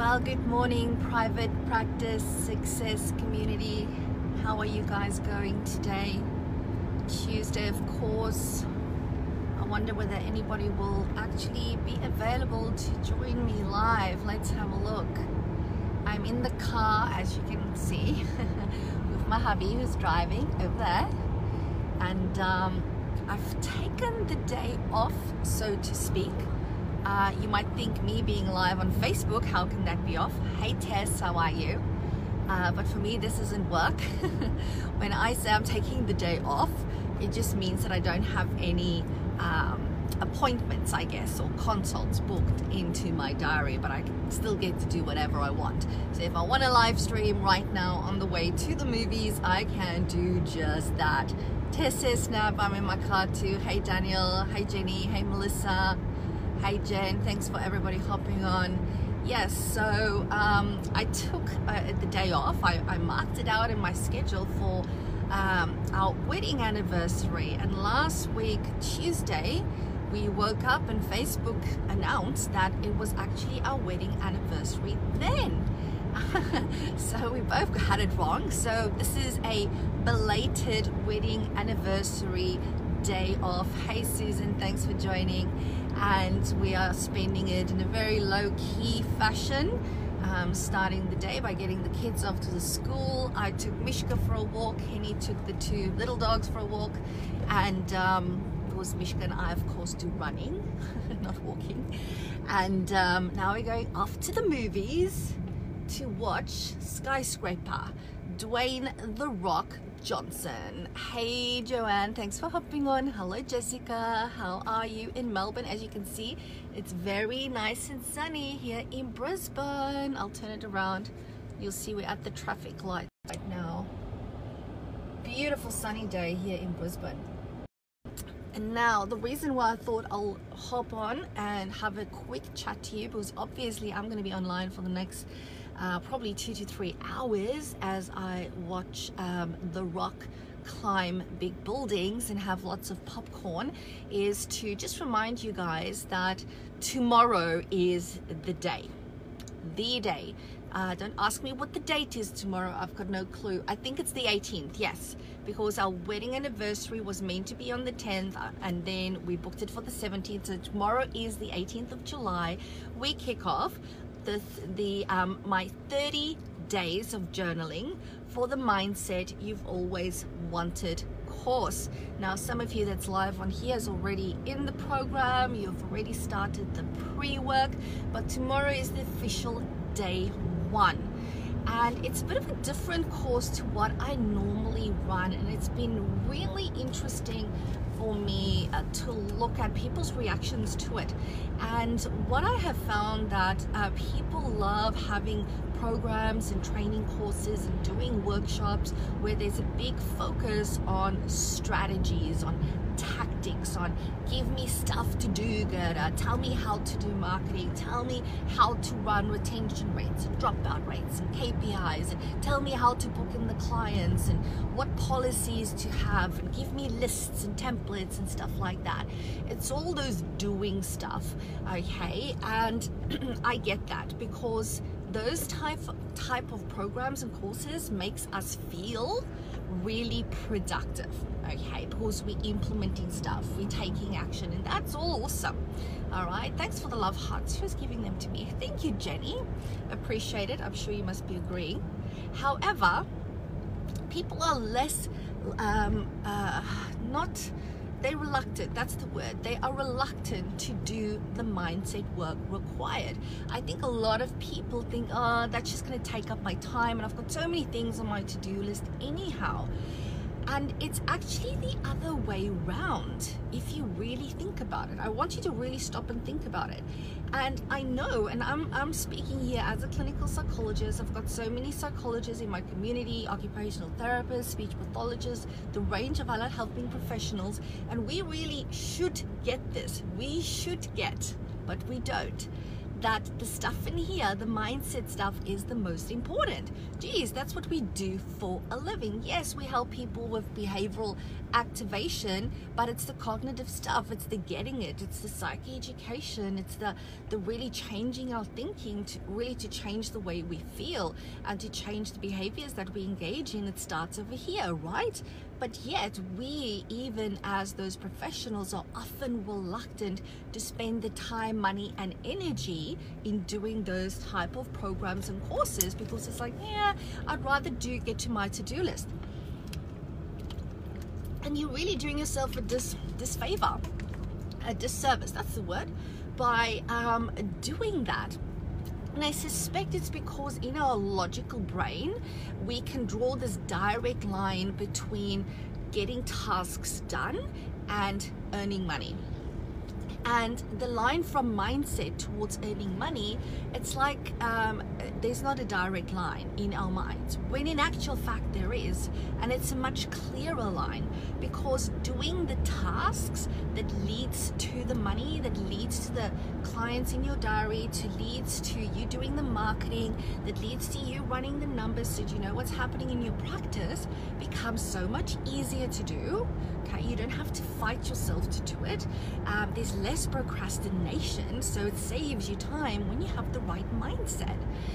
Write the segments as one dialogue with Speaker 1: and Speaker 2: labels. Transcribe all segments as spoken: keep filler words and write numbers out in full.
Speaker 1: Well, good morning, private practice success community. How are you guys going today? Tuesday, of course. I wonder whether anybody will actually be available to join me live. Let's have a look. I'm in the car, as you can see, with my hubby who's driving over there. And um, I've taken the day off, so to speak. Uh, you might think me being live on Facebook, how can that be off? Hey Tess, how are you? Uh, but for me, this isn't work. When I say I'm taking the day off, it just means that I don't have any um, appointments, I guess, or consults booked into my diary, but I can still get to do whatever I want. So if I want to live stream right now on the way to the movies, I can do just that. Tess says, Snap, I'm in my car too. Hey Daniel, hey Jenny, hey Melissa. Hey Jen, thanks for everybody hopping on. Yes, so um, I took uh, the day off. I, I marked it out in my schedule for um, our wedding anniversary. And last week, Tuesday, we woke up and Facebook announced that it was actually our wedding anniversary then. So we both had it wrong. So this is a belated wedding anniversary day off. Hey Susan, thanks for joining. And we are spending it in a very low-key fashion, um, starting the day by getting the kids off to the school. I took Mishka for a walk, Henny took the two little dogs for a walk, and um, because Mishka and I of course do running, not walking. And um, now we're going off to the movies to watch Skyscraper, Dwayne The Rock Johnson. Hey Joanne, thanks for hopping on. Hello Jessica, how are you in Melbourne? As you can see, it's very nice and sunny here in Brisbane. I'll turn it around. You'll see we're at the traffic light right now. Beautiful sunny day here in Brisbane. And now the reason why I thought I'll hop on and have a quick chat to you, because obviously I'm going to be online for the next Uh, probably two to three hours as I watch um, The Rock climb big buildings and have lots of popcorn, is to just remind you guys that tomorrow is the day. The day. Uh, don't ask me what the date is tomorrow. I've got no clue. I think it's the eighteenth, yes, because our wedding anniversary was meant to be on the tenth, and then we booked it for the seventeenth. So tomorrow is the eighteenth of July. We kick off the, the um, my thirty days of journaling for the Mindset You've Always Wanted course. Now, some of you that's live on here is already in the program. You've already started the pre-work, but tomorrow is the official day one. And it's a bit of a different course to what I normally run, and it's been really interesting for me uh, to look at people's reactions to it. And what I have found that uh, people love having programs and training courses and doing workshops where there's a big focus on strategies, on tactics, on give me stuff to do, Gerda, tell me how to do marketing, tell me how to run retention rates and dropout rates and K P Is, and tell me how to book in the clients and what policies to have, and give me lists and templates and stuff like that. It's all those doing stuff, okay? And I get that, because those type type of programs and courses makes us feel really productive, okay? Because we're implementing stuff, we're taking action, and that's all awesome. All right, thanks for the love hearts. Who's giving them to me? Thank you, Jenny. Appreciate it. I'm sure you must be agreeing. However, people are less um, uh, not they're reluctant, that's the word. They are reluctant to do the mindset work required. I think a lot of people think, oh, that's just gonna take up my time, and I've got so many things on my to-do list anyhow. And it's actually the other way round if you really think about it. I want you to really stop and think about it. And I know, and I'm, I'm speaking here as a clinical psychologist. I've got so many psychologists in my community, occupational therapists, speech pathologists, the range of allied health professionals, and we really should get this. We should get, but we don't. that the stuff in here, the mindset stuff, is the most important. Geez, that's what we do for a living. Yes, we help people with behavioral activation, but it's the cognitive stuff, it's the getting it, it's the psyche education, it's the the really changing our thinking, to really to change the way we feel and to change the behaviors that we engage in. It starts over here, right? But yet we, even as those professionals, are often reluctant to spend the time, money and energy in doing those type of programs and courses, because it's like, yeah, I'd rather do get to my to-do list. And you're really doing yourself a dis disfavor, a disservice, that's the word, by um, doing that. And I suspect it's because in our logical brain, we can draw this direct line between getting tasks done and earning money. And the line from mindset towards earning money, it's like um, there's not a direct line in our minds, when in actual fact there is. And it's a much clearer line, because doing the tasks that leads to the money, that leads to the clients in your diary, to leads to you doing the marketing, that leads to you running the numbers so you know what's happening in your practice, becomes so much easier to do. Okay, you don't have to fight yourself to do it. Um, there's less procrastination, so it saves you time when you have the right mindset.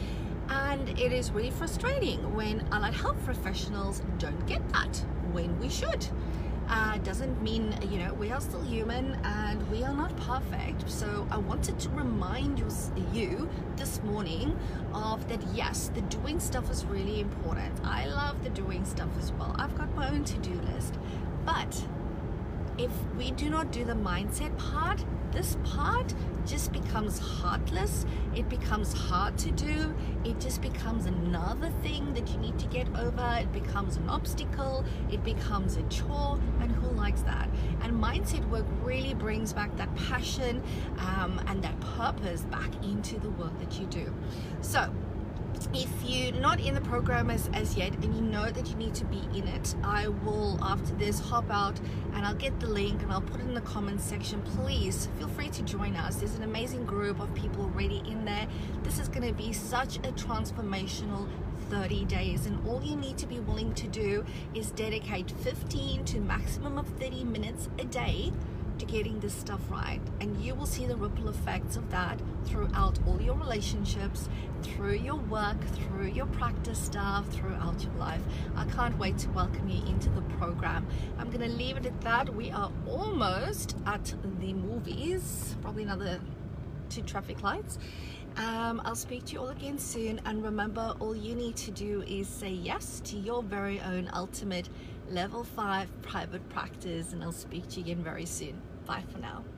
Speaker 1: And it is really frustrating when allied health professionals don't get that when we should. Uh, doesn't mean, you know, we are still human and we are not perfect. So I wanted to remind you, you this morning of that. Yes, the doing stuff is really important. I love the doing stuff as well. I've got my own to-do list. But if we do not do the mindset part, this part just becomes heartless. It becomes hard to do. It just becomes another thing that you need to get over. It becomes an obstacle. It becomes a chore. And who likes that? And mindset work really brings back that passion um, and that purpose back into the work that you do. So if you're not in the program as, as yet, and you know that you need to be in it, I will after this hop out and I'll get the link and I'll put it in the comments section. Please feel free to join us. There's an amazing group of people already in there. This is going to be such a transformational thirty days, and all you need to be willing to do is dedicate fifteen to maximum of thirty minutes a day to getting this stuff right, and you will see the ripple effects of that throughout all your relationships, through your work, through your practice stuff, throughout your life. I can't wait to welcome you into the program. I'm gonna leave it at that. We are almost at the movies, probably another two traffic lights. Um, I'll speak to you all again soon, and remember, all you need to do is say yes to your very own ultimate level five private practice, and I'll speak to you again very soon. Bye for now.